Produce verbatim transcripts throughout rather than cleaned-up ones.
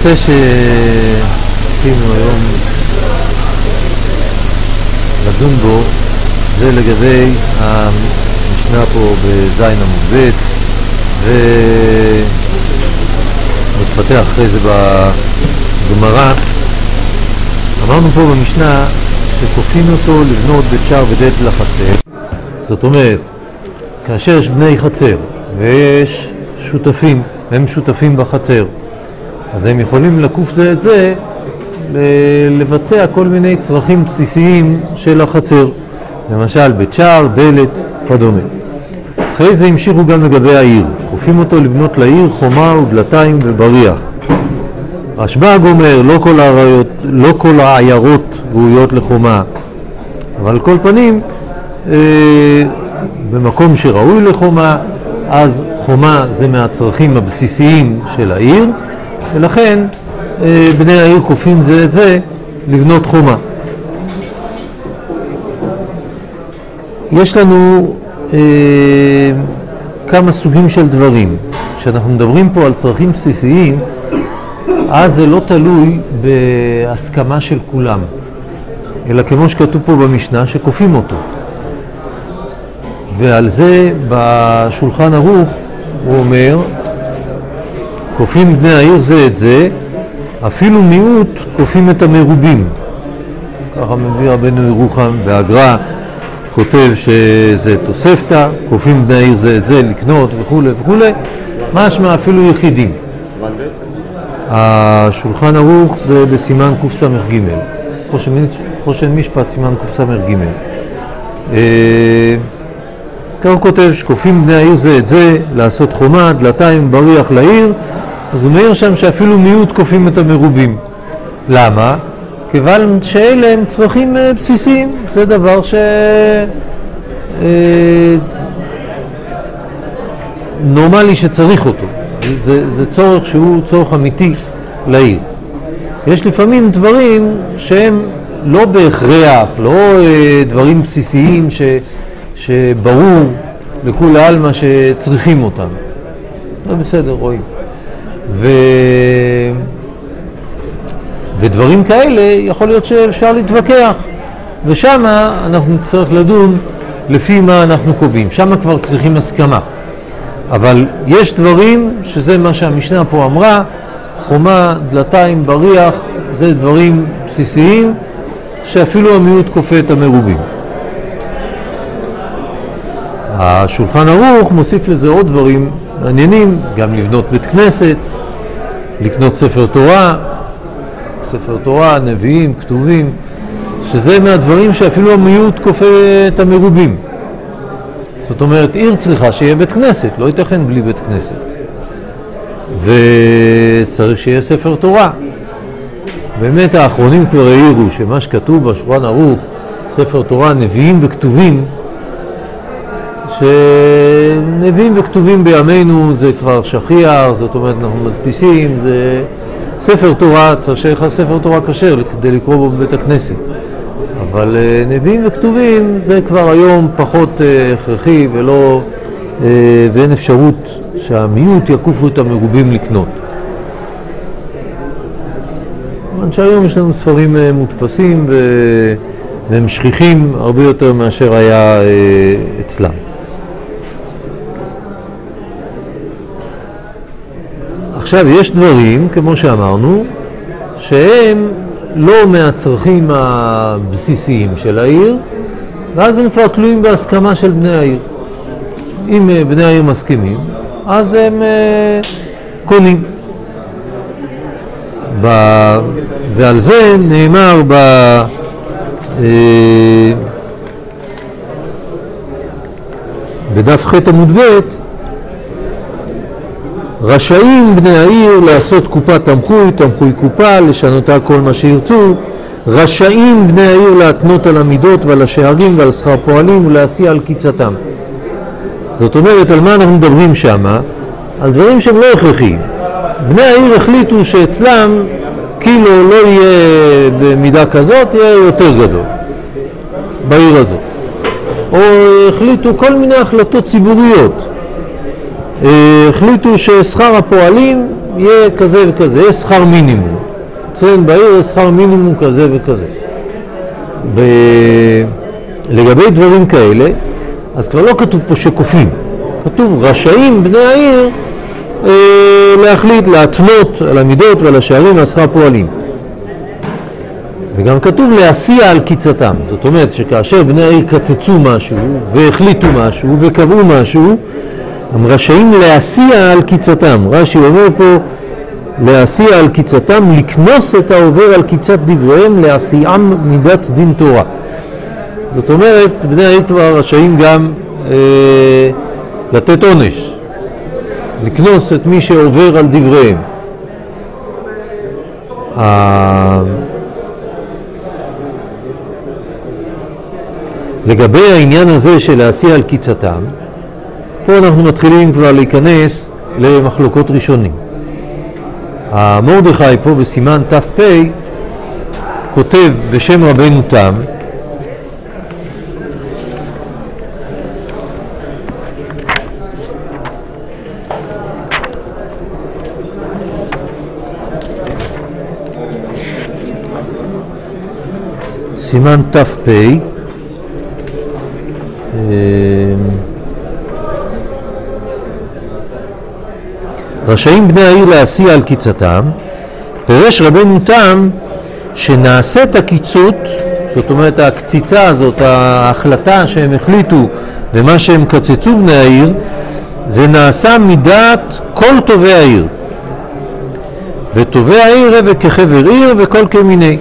הנושא שרצינו היום לדון בו זה לגבי המשנה פה בזין עמוד ב' ומתפתח אחרי זה בגמרא. אמרנו פה במשנה שכופים אותו לבנות בית שער ודלת לחצר. זאת אומרת, כאשר יש בני חצר ויש שותפים, הם שותפים בחצר, אז הם יכולים לקוף זה את זה לבצע כל מיני צרכים בסיסיים של החצר, למשל בית שער, דלת, כדומה. אחרי זה המשיכו גם לגבי העיר, כופים אותו לבנות לעיר חומה ובלתיים ובריח. רשב"ג אומר, לא כל העיירות, לא כל העיירות ראויות לחומה, אבל על כל פנים אה, במקום שראוי לחומה, אז חומה זה מהצרכים הבסיסיים של העיר, ולכן אה, בני העיר כופים זה את זה לבנות חומה. יש לנו אה, כמה סוגים של דברים. כשאנחנו מדברים פה על צרכים בסיסיים, אז זה לא תלוי בהסכמה של כולם, אלא כמו שכתוב פה במשנה, שכופים אותו. ועל זה בשולחן ערוך הוא אומר, כופים בני העיר זה את זה, אפילו מיעוט כופים את המרובים. ככה מביא רבנו ירוחם, והגר"א כותב שזה תוספתא, כופים בני העיר זה את זה, לקנות וכו' וכו', משמע אפילו יחידים. השולחן ערוך זה בסימן קס"ג, חושן משפט סימן קס"ג. כך הוא כותב שכופים בני העיר זה את זה, לעשות חומה, דלתיים, בריח לעיר, אז הוא מעיר שם שאפילו מיעוט כופים את המרובים. למה? כיוון שאלה הם צרכים בסיסיים, זה דבר ש... נורמלי שצריך אותו, זה, זה צורך שהוא צורך אמיתי לעיר. יש לפעמים דברים שהם לא בהכרח, לא דברים בסיסיים ש... שברור לכול העלמא שצריכים אותם. זה בסדר, רואים. ו... ודברים כאלה יכול להיות שאפשר להתווכח, ושם אנחנו נצטרך לדון לפי מה אנחנו קובעים. שם כבר צריכים הסכמה. אבל יש דברים שזה מה שהמשנה פה אמרה, חומה, דלתיים, בריח, זה דברים בסיסיים שאפילו המיעוט כופה את המרובים. השולחן ערוך מוסיף לזה עוד דברים מעניינים, גם לבנות בית כנסת, לקנות ספר תורה, ספר תורה, נביאים, כתובים, שזה מהדברים שאפילו המיעוט כופה את המרובים. זאת אומרת, עיר צריכה שיהיה בית כנסת, לא ייתכן בלי בית כנסת. וצריך שיהיה ספר תורה. באמת האחרונים כבר העירו שמה שכתוב בשולחן ערוך, ספר תורה, נביאים וכתובים, שנביאים וכתובים בימינו זה כבר שכיח, זאת אומרת אנחנו מדפיסים, זה ספר תורה, צריך שיהיה לך ספר תורה כשר כדי לקרוא בו בבית הכנסת. אבל נביאים וכתובים זה כבר היום פחות הכרחי ולא, ואין אפשרות שהמיעוט יקופו את המרובים לקנות. כיוון שהיום יש לנו ספרים מודפסים והם שכיחים הרבה יותר מאשר היה אצלם. עכשיו יש דברים, כמו שאמרנו, שהם לא מהצרכים הבסיסיים של העיר, ואז הם כבר תלויים בהסכמה של בני העיר. אם בני העיר מסכימים, אז הם קונים. ב... ועל זה נאמר ב... בדף ח' עמוד ב', רשאים בני העיר לעשות קופה תמחוי, תמחוי קופה, לשנותה כל מה שירצו. רשאים בני העיר להתנות על המידות ועל השערים ועל שכר פועלים ולהסיע על קיצתם. זאת אומרת, על מה אנחנו מדברים שמה? על דברים שהם לא הכרחיים. בני העיר החליטו שאצלם קילו לא יהיה במידה כזאת, יהיה יותר גדול בעיר הזאת. או החליטו כל מיני החלטות ציבוריות. החליטו ששכר הפועלים יהיה כזה וכזה, יש שכר מינימום. אצלנו בעיר יש שכר מינימום כזה וכזה. ב... לגבי דברים כאלה, אז כבר לא כתוב פה שכופים. כתוב רשאים בני העיר אה, להחליט, להתנות על המידות ועל השערים והשכר פועלים. וגם כתוב להסיע על קיצתם. זאת אומרת שכאשר בני העיר קצצו משהו והחליטו משהו וקבעו משהו, הם רשאים להסיע על קיצתם. רש"י אומר פה להסיע על קיצתם, לקנוס את העובר על קיצת דבריהם, להסיעם מידת דין תורה. זאת אומרת, בני העיר כבר רשאים גם אה, לתת עונש, לקנוס את מי שעובר על דבריהם. אה, לגבי העניין הזה של להסיע על קיצתם, פה אנחנו מתחילים כבר להיכנס למחלוקות ראשונים. המרדכי פה בסימן ת"פ כותב בשם רבנו תם, סימן ת"פ, רשאים בני העיר להסיע על קיצתם. פירש רבנו תם שנעשית הקיצות, זאת אומרת הקציצה הזאת, ההחלטה שהם החליטו ומה שהם קצצו בני העיר, זה נעשה מדעת כל טובי העיר, וטובי העיר וכחבר עיר וכל כמיני.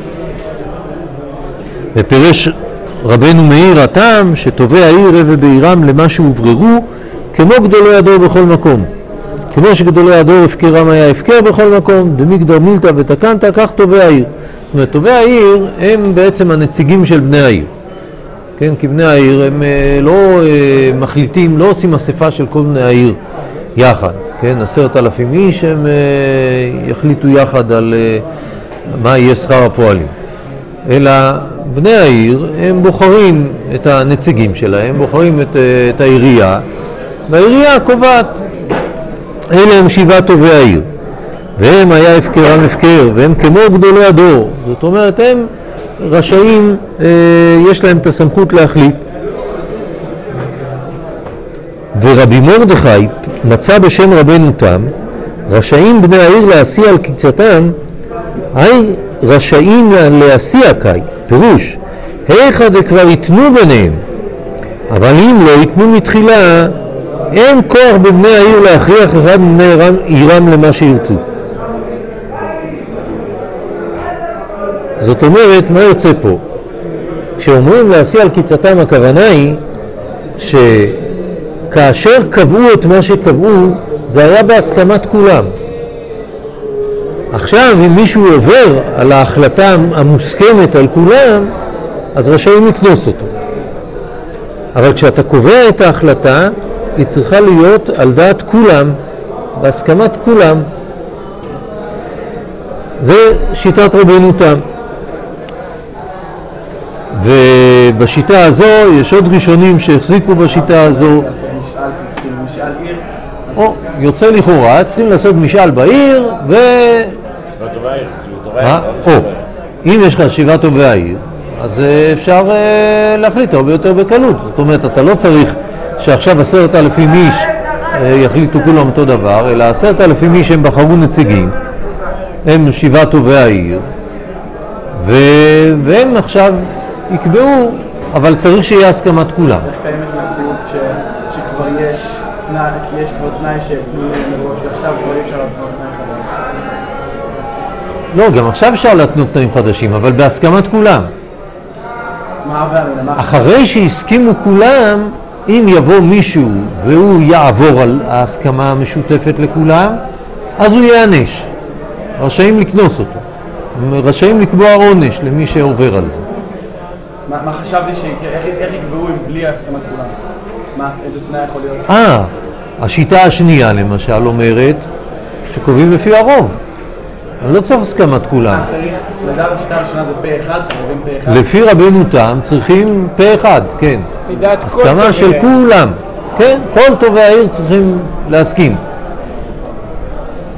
ופירש רבנו מאיר התם שטובי העיר ובעירם למה שהובררו כמו גדולי הדור בכל מקום. כמו שגדולי הדור הפקרם היה הפקר בכל מקום, דמגדר מילתא ותקנת, כך טובי העיר. זאת אומרת, טובי העיר הם בעצם הנציגים של בני העיר. כן, כי בני העיר הם לא מחליטים, לא עושים אספה של כל בני העיר יחד. כן, עשרת אלפים איש הם יחליטו יחד על מה יהיה שכר הפועלים. אלא בני העיר הם בוחרים את הנציגים שלהם, בוחרים את, את העירייה, והעירייה קובעת. אלה הם שבעה טובי העיר, והם היה הפקרם הפקר, והם כמו גדולי הדור. זאת אומרת, הם רשאים, אה, יש להם את הסמכות להחליט. ורבי מרדכי מצא בשם רבנו תם, רשאים בני העיר להסיע על קיצתם, היי רשאים להסיע קאי, פירוש, היכא דכבר יתנו ביניהם, אבל אם לא יתנו מתחילה, אין כוח בבני העיר להכריח אחד מבני עירם למה שירצו. זאת אומרת, מה יוצא פה? כשאומרים להסיע על קיצתם, הכוונה היא שכאשר קבעו את מה שקבעו, זה היה בהסכמת כולם. עכשיו, אם מישהו עובר על ההחלטה המוסכמת על כולם, אז רשאים לקנוס אותו. אבל כשאתה קובע את ההחלטה, היא צריכה להיות על דעת כולם, בהסכמת כולם. זה שיטת רבנו תם. ובשיטה הזו יש עוד ראשונים שהחזיקו בשיטה הזו. או, יוצא לכאורה, צריכים לעשות משאל בעיר ו... שבעה טובי העיר, או, אם יש לך שבעה טובי העיר, אז אפשר להחליט הרבה יותר בקלות. זאת אומרת, אתה לא צריך שעכשיו עשרת אלפים איש יחליטו כולם אותו דבר, אלא עשרת אלפים איש הם בחרו נציגים, הם שבעה טובי העיר, ו... והם עכשיו יקבעו, אבל צריך שיהיה הסכמת כולם. איך קיימת מציאות ש... שכבר יש תנאי, כי יש כבר תנאי שתנו מראש, ועכשיו כבר אי אפשר להתנות תנאי חדש? לא, גם עכשיו אפשר להתנות תנאים חדשים, אבל בהסכמת כולם. מה עבר? אחרי שהסכימו כולם, אם יבוא מישהו והוא יעבור על ההסכמה המשותפת לכולם, אז הוא יענש. רשאים לקנוס אותו. רשאים לקבוע עונש למי שעובר על זה. מה, מה חשבתי שיקרה? איך, איך יקבעו אם בלי הסכמת כולם? מה, איזה תנאי יכול להיות? אה, השיטה השנייה למשל אומרת שקובעים לפי הרוב. אני לא צריך הסכמת כולם. צריך, לדעת השיטה הראשונה זה פה אחד, חייבים פה אחד. לפי רבנו תם צריכים פה אחד, כן. הסכמה של כולם, כן, כל טובי העיר צריכים להסכים.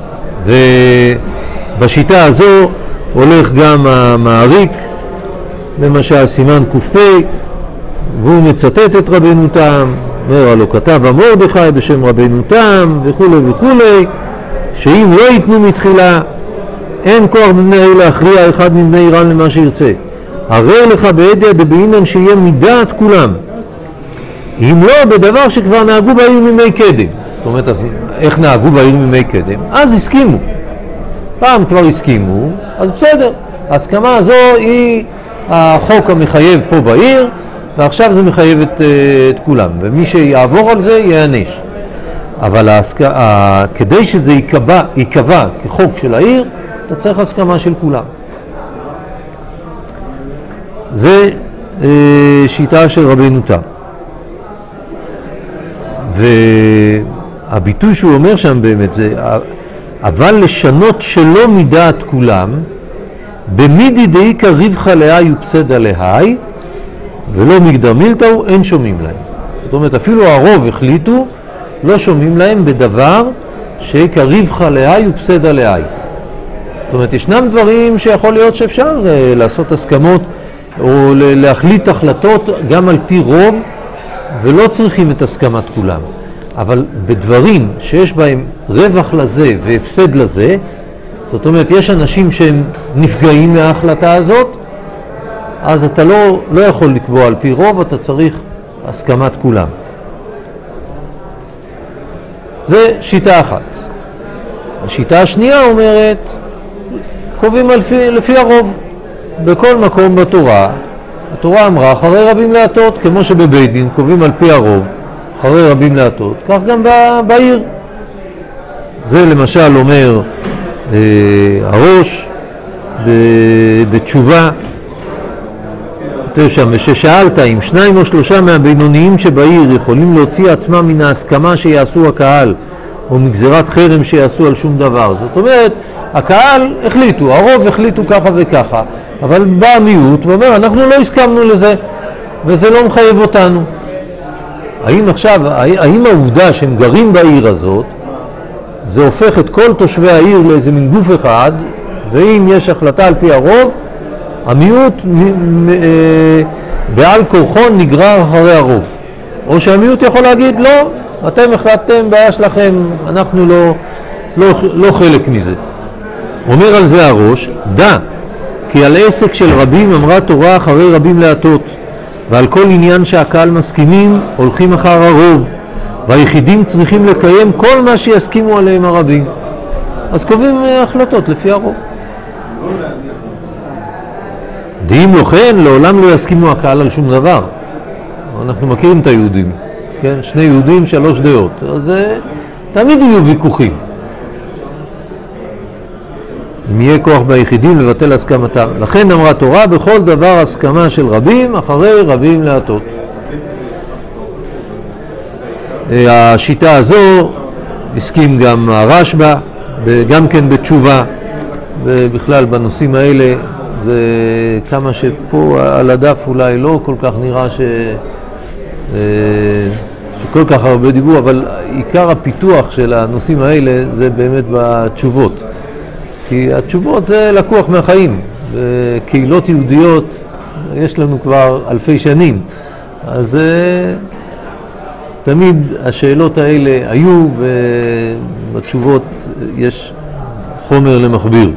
ובשיטה הזו הולך גם המעריק, למשל סימן ק"פ, והוא מצטט את רבנו תם, אומר, הלא כתב מרדכי בשם רבנו תם וכו' וכו', שאם לא ייתנו מתחילה, אין כוח בבני העיר להכריע אחד מבני איראן למה שירצה. הרי לך בעדיה דבעינן שיהיה מדעת כולם, אם לא בדבר שכבר נהגו בעיר מימי קדם. זאת אומרת, אז איך נהגו בעיר מימי קדם? אז הסכימו. פעם כבר הסכימו, אז בסדר. ההסכמה הזו היא החוק המחייב פה בעיר, ועכשיו זה מחייב את, את כולם, ומי שיעבור על זה ייענש. אבל ההסכ... ה... כדי שזה יקבע, יקבע כחוק של העיר, אתה צריך הסכמה של כולם. זה אה, שיטה של רבנו תם. והביטוי שהוא אומר שם באמת זה, אבל לשנות שלא מדעת כולם, במידי דאיקה ריבחה להי ופסדה להי, ולא מגדר מילתאו, אין שומעים להם. זאת אומרת, אפילו הרוב החליטו, לא שומעים להם בדבר שאיקה ריבחה להי ופסדה להי. זאת אומרת, ישנם דברים שיכול להיות שאפשר לעשות הסכמות, או להחליט החלטות גם על פי רוב, ולא צריכים את הסכמת כולם. אבל בדברים שיש בהם רווח לזה והפסד לזה, זאת אומרת, יש אנשים שהם נפגעים מההחלטה הזאת, אז אתה לא, לא יכול לקבוע על פי רוב, אתה צריך הסכמת כולם. זה שיטה אחת. השיטה השנייה אומרת, קובעים לפי, לפי הרוב. בכל מקום בתורה, התורה אמרה, אחרי רבים להטות, כמו שבבית דין קובעים על פי הרוב, אחרי רבים להטות, כך גם בעיר. זה למשל אומר אה, הראש בתשובה, שם, וששאלת אם שניים או שלושה מהבינוניים שבעיר יכולים להוציא עצמם מן ההסכמה שיעשו הקהל, או מגזרת חרם שיעשו על שום דבר. זאת אומרת, הקהל החליטו, הרוב החליטו ככה וככה, אבל בא המיעוט ואומר, אנחנו לא הסכמנו לזה, וזה לא מחייב אותנו. האם עכשיו, האם העובדה שהם גרים בעיר הזאת, זה הופך את כל תושבי העיר לאיזה מין גוף אחד, ואם יש החלטה על פי הרוב, המיעוט בעל כורחו נגרר אחרי הרוב. או שהמיעוט יכול להגיד, לא, אתם החלטתם, בעיה שלכם, אנחנו לא, לא, לא חלק מזה. אומר על זה הראש, דע, כי על עסק של רבים אמרה תורה אחרי רבים להטות, ועל כל עניין שהקהל מסכימים, הולכים אחר הרוב, והיחידים צריכים לקיים כל מה שיסכימו עליהם הרבים. אז קובעים החלטות לפי הרוב. דעים לא כן, לעולם לא יסכימו הקהל על שום דבר. אנחנו מכירים את היהודים, כן? שני יהודים, שלוש דעות. אז תמיד יהיו ויכוחים. אם יהיה כוח ביחידים לבטל הסכמתם. לכן אמרה תורה, בכל דבר הסכמה של רבים, אחרי רבים להטות. השיטה הזו הסכים גם הרשב"א, גם כן בתשובה, ובכלל בנושאים האלה, זה כמה שפה על הדף אולי לא כל כך נראה ש... שכל כך הרבה דיבור, אבל עיקר הפיתוח של הנושאים האלה זה באמת בתשובות. כי התשובות זה לקוח מהחיים, וקהילות יהודיות יש לנו כבר אלפי שנים, אז תמיד השאלות האלה היו, ובתשובות יש חומר למכביר.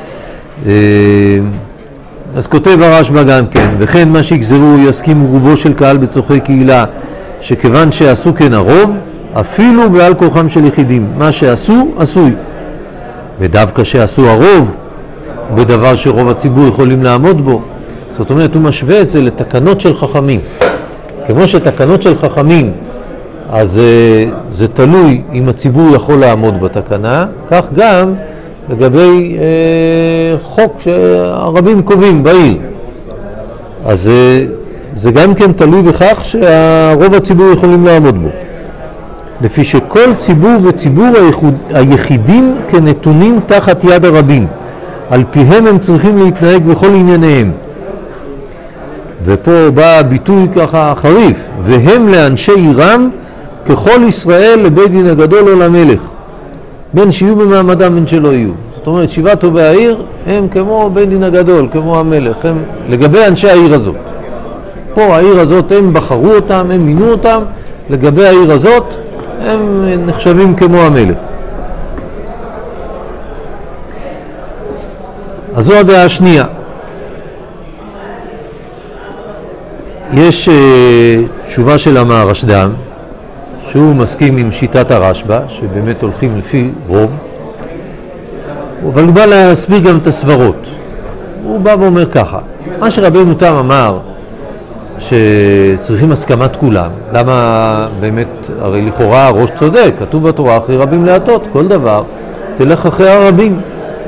אז כותב הרשב"א גם כן, וכן מה שיגזרו יסכימו רובו של קהל בצורכי קהילה, שכיוון שעשו כן הרוב, אפילו בעל כוחם של יחידים, מה שעשו, עשוי. ודווקא שעשו הרוב, בדבר שרוב הציבור יכולים לעמוד בו. זאת אומרת, הוא משווה את זה לתקנות של חכמים. כמו שתקנות של חכמים, אז זה, זה תלוי אם הציבור יכול לעמוד בתקנה, כך גם לגבי אה, חוק שהרבים קובעים בעיר. אז זה, זה גם כן תלוי בכך שהרוב הציבור יכולים לעמוד בו. לפי שכל ציבור וציבור היחוד, היחידים כנתונים תחת יד הרבים. על פיהם הם צריכים להתנהג בכל ענייניהם. ופה בא ביטוי ככה חריף, והם לאנשי עירם ככל ישראל לבית דין הגדול או למלך. בין שיהיו במעמדם בין שלא יהיו. זאת אומרת, שבעת טובי העיר הם כמו בית דין הגדול, כמו המלך, הם לגבי אנשי העיר הזאת. פה העיר הזאת הם בחרו אותם, הם מינו אותם, לגבי העיר הזאת הם נחשבים כמו המלך. אז זו הדעה השנייה. יש uh, תשובה של המהרשד"ם, שהוא מסכים עם שיטת הרשב"א, שבאמת הולכים לפי רוב, אבל הוא בא להסביר גם את הסברות. הוא בא ואומר ככה, מה שרבנו תם אמר, שצריכים הסכמת כולם, למה באמת, הרי לכאורה הראש צודק, כתוב בתורה אחרי רבים להטות, כל דבר, תלך אחרי הרבים.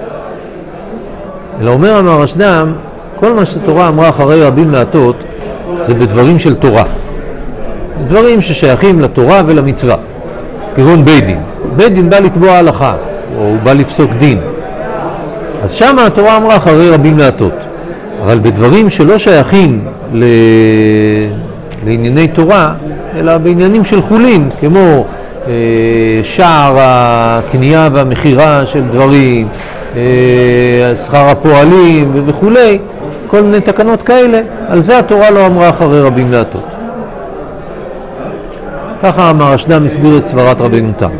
אלא אומר המהרשד"ם, כל מה שהתורה אמרה אחרי רבים להטות, זה בדברים של תורה. דברים ששייכים לתורה ולמצווה, כגון בית דין. בית דין בא לקבוע הלכה, או הוא בא לפסוק דין. אז שם התורה אמרה אחרי רבים להטות. אבל בדברים שלא שייכים ל... לענייני תורה, אלא בעניינים של חולין, כמו אה, שער הקנייה והמחירה של דברים, אה, שכר הפועלים וכו', כל מיני תקנות כאלה, על זה התורה לא אמרה אחרי רבים להטות. ככה המהרשד"ם הסביר את סברת רבנו תם.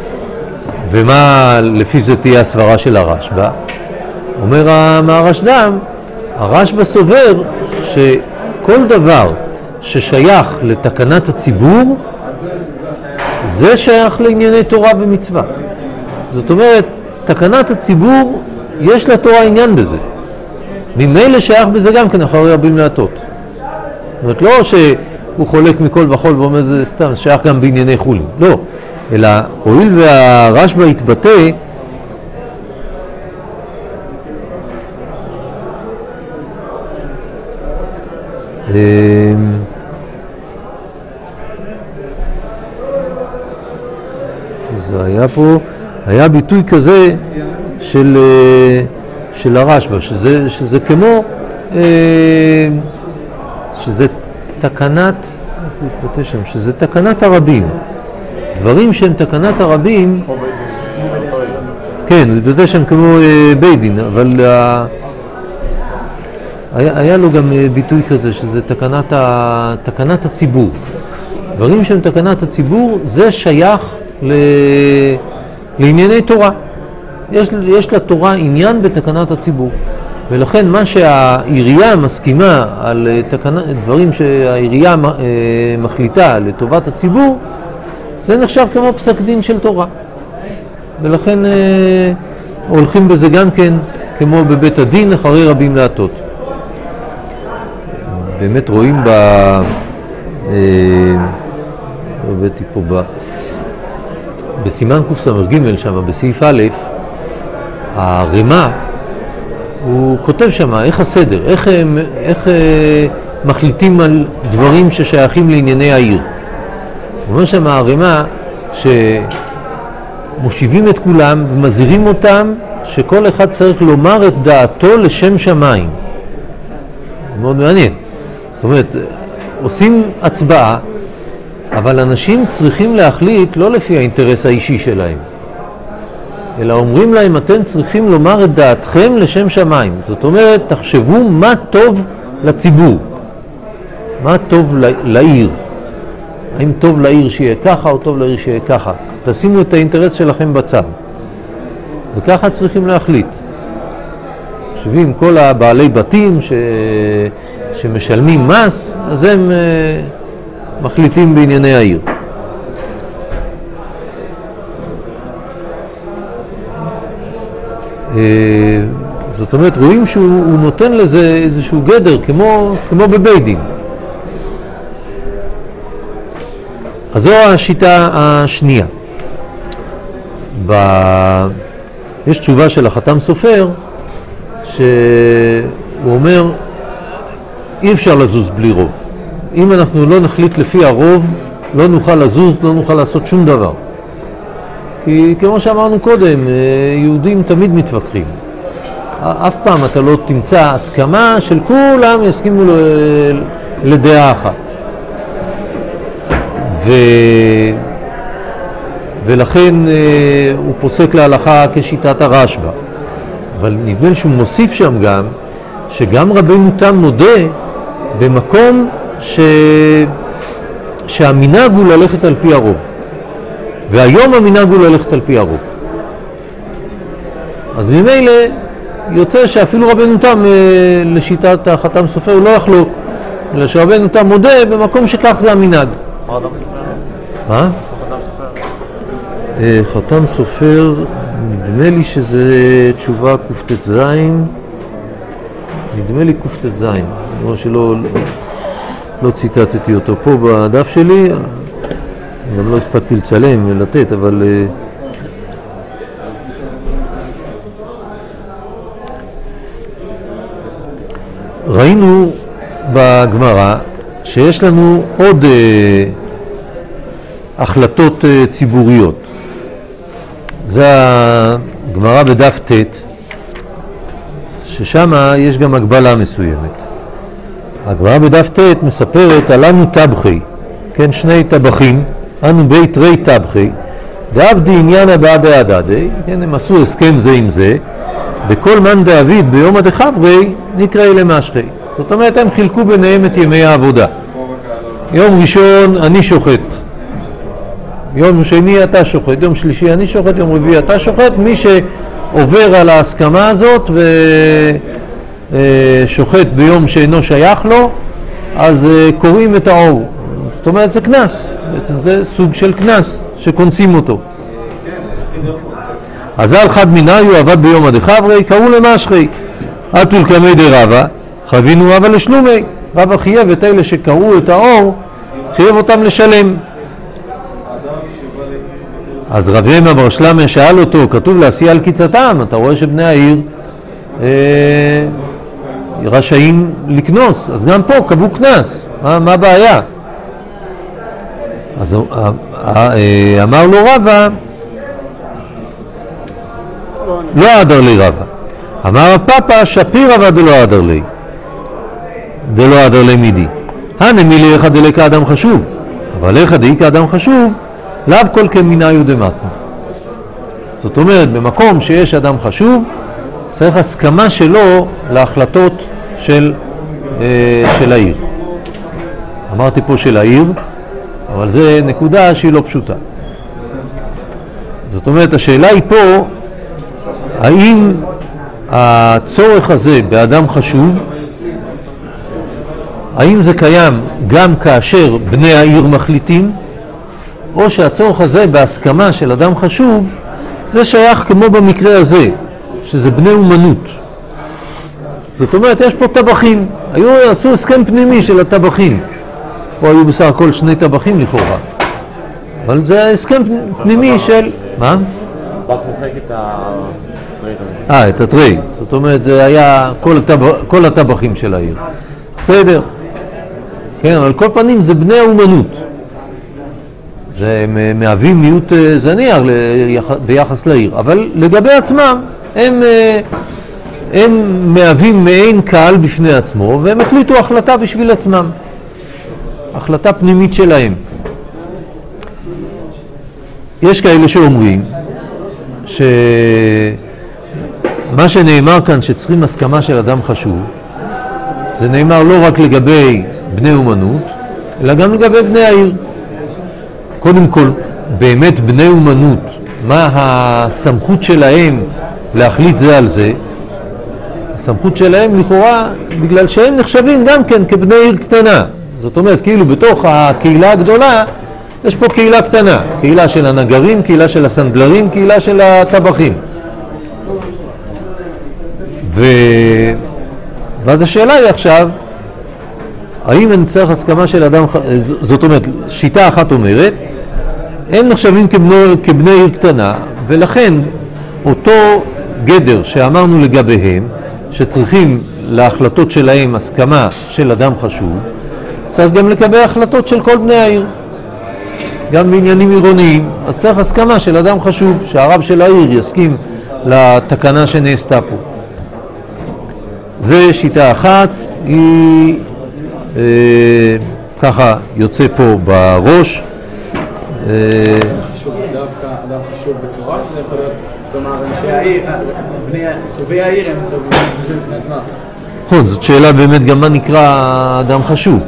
ומה לפי זה תהיה הסברה של הרשב"א? אומר המהרשד"ם, הרשב"א סובר שכל דבר ששייך לתקנת הציבור, זה שייך לענייני תורה ומצווה. זאת אומרת, תקנת הציבור, יש לתורה עניין בזה. ממילא שייך בזה גם כן אחרי רבים להטות. זאת אומרת, לא שהוא חולק מכל וכל ואומר זה סתם, זה שייך גם בענייני חולין. לא, אלא הואיל והרשב"א התבטא, זה היה פה, היה ביטוי כזה של, של הרשב"א, שזה, שזה כמו, שזה תקנת, שזה תקנת הרבים. דברים שהם תקנת הרבים, כן, זה שם כמו בית דין, אבל היה, היה לו גם ביטוי כזה, שזה תקנת, ה, תקנת הציבור. דברים שהם תקנת הציבור, זה שייך ל, לענייני תורה. יש, יש לתורה עניין בתקנת הציבור. ולכן מה שהעירייה מסכימה על תקנה, דברים שהעירייה מחליטה לטובת הציבור, זה נחשב כמו פסק דין של תורה. ולכן אה, הולכים בזה גם כן כמו בבית הדין אחרי רבים להטות. באמת רואים ב... אה, הבאתי פה ב... בסימן קס"ג שם, בסעיף א', הרמ"א, הוא כותב שם איך הסדר, איך, איך אה, מחליטים על דברים ששייכים לענייני העיר. הוא אומר שם הרמ"א שמושיבים את כולם ומזהירים אותם שכל אחד צריך לומר את דעתו לשם שמיים. מאוד מעניין. זאת אומרת, עושים הצבעה, אבל אנשים צריכים להחליט לא לפי האינטרס האישי שלהם, אלא אומרים להם, אתם צריכים לומר את דעתכם לשם שמיים. זאת אומרת, תחשבו מה טוב לציבור, מה טוב לעיר. האם טוב לעיר שיהיה ככה או טוב לעיר שיהיה ככה. תשימו את האינטרס שלכם בצד. וככה צריכים להחליט. חושבים, כל הבעלי בתים ש... שמשלמים מס, אז הם uh, מחליטים בענייני העיר. Uh, זאת אומרת, רואים שהוא נותן לזה איזשהו גדר, כמו, כמו בבית דין. אז זו השיטה השנייה. ב... יש תשובה של החתם סופר, שהוא אומר, אי אפשר לזוז בלי רוב. אם אנחנו לא נחליט לפי הרוב, לא נוכל לזוז, לא נוכל לעשות שום דבר. כי כמו שאמרנו קודם, יהודים תמיד מתווכחים. אף פעם אתה לא תמצא הסכמה של כולם יסכימו לדעה אחת. ו... ולכן אה, הוא פוסק להלכה כשיטת הרשב"א. אבל נדמה לי שהוא מוסיף שם גם, שגם רבנו תם מודה במקום ש... שהמנהג הוא ללכת על פי הרוב. והיום המנהג הוא ללכת על פי הרוב. אז ממילא יוצא שאפילו רבנו תם לשיטת החתם סופר הוא לא יחלוק, אלא שרבנו תם מודה במקום שכך זה המנהג. מה חתם סופר? מה? חתם סופר? חתם סופר, נדמה לי שזה תשובה קופטת זין, נדמה לי קופטת זין, כמו שלא לא ציטטתי אותו פה בדף שלי, גם לא הספקתי לצלם ולתת, אבל ראינו בגמרא שיש לנו עוד החלטות ציבוריות. זה הגמרא בדף ט', ששם יש גם הגבלה מסוימת. הגמרא בדף ט' מספרת על אנו טבחי, כן, שני טבחים, אנו בית רי טבחי, ועבדי עניינה בעדי הדדי, כן, הם עשו הסכם זה עם זה, בכל מן דאביד ביום הדחברי נקרא למשחי. זאת אומרת, הם חילקו ביניהם את ימי העבודה. יום ראשון אני שוחט, יום שני אתה שוחט, יום שלישי אני שוחט, יום רביעי אתה שוחט. מי שעובר על ההסכמה הזאת ושוחט ביום שאינו שייך לו, אז קוראים את האור. זאת אומרת, זה כנס, בעצם זה סוג של כנס שקונסים אותו. אז על חד מיניו עבד ביום הדחברי, קראו למשחי, אתול קמי דרבה, חווינו רבה לשלומי. רבה חייב את אלה שקראו את האור, חייב אותם לשלם. אז רב ימה בר שלמה שאל אותו, כתוב לעשייה על קיצתם, אתה רואה שבני העיר אה, רשאים לקנוס, אז גם פה קבעו כנס, מה, מה הבעיה? אז אה, אה, אמר לו רבה, לא אדר לי רבה. אמר רב פאפה, שפיר רבה דלא אדר לי, דלא אדר לי מידי. הנה מילי אחד דלי כאדם חשוב, אבל איך דהי כאדם חשוב, לאו כל כמיניו דמתנו. זאת אומרת, במקום שיש אדם חשוב, צריך הסכמה שלו להחלטות של, אה, של העיר. אמרתי פה של העיר, אבל זה נקודה שהיא לא פשוטה. זאת אומרת, השאלה היא פה, האם הצורך הזה באדם חשוב, האם זה קיים גם כאשר בני העיר מחליטים, או שהצורך הזה בהסכמה של אדם חשוב, זה שייך כמו במקרה הזה, שזה בני אומנות. זאת אומרת, יש פה טבחים, היו, עשו הסכם פנימי של הטבחים, או היו בסך הכל שני טבחים לכאורה, אבל זה הסכם פנימי של... מה? בח מוחק את הטרי. אה, את הטרי. זאת אומרת, זה היה כל, הטב... כל הטבחים של העיר. בסדר. כן, אבל כל פנים זה בני האומנות. זה מהווים מיעוט זניח ביחס לעיר, אבל לגבי עצמם הם, הם מהווים מעין קהל בפני עצמו, והם החליטו החלטה בשביל עצמם, החלטה פנימית שלהם. יש כאלה שאומרים שמה שנאמר כאן שצריכים הסכמה של אדם חשוב, זה נאמר לא רק לגבי בני אומנות, אלא גם לגבי בני העיר. קודם כל, באמת בני אומנות, מה הסמכות שלהם להחליט זה על זה? הסמכות שלהם לכאורה, בגלל שהם נחשבים גם כן כבני עיר קטנה. זאת אומרת, כאילו בתוך הקהילה הגדולה, יש פה קהילה קטנה. קהילה של הנגרים, קהילה של הסנדלרים, קהילה של הטבחים. ו... ואז השאלה היא עכשיו, האם אני צריך הסכמה של אדם, זאת אומרת, שיטה אחת אומרת, הם נחשבים כבני, כבני עיר קטנה, ולכן אותו גדר שאמרנו לגביהם, שצריכים להחלטות שלהם הסכמה של אדם חשוב, צריך גם לקבל החלטות של כל בני העיר. גם בעניינים עירוניים, אז צריך הסכמה של אדם חשוב, שהרב של העיר יסכים לתקנה שנעשתה פה. זה שיטה אחת, היא אה, ככה יוצא פה בראש. שוב, דווקא אדם חשוב בתורה, שזה יכול להיות, כלומר, אנשי העיר, בני, טובי העיר הם טובים חשובים לפני עצמם. נכון, זאת שאלה באמת גם מה נקרא אדם חשוב.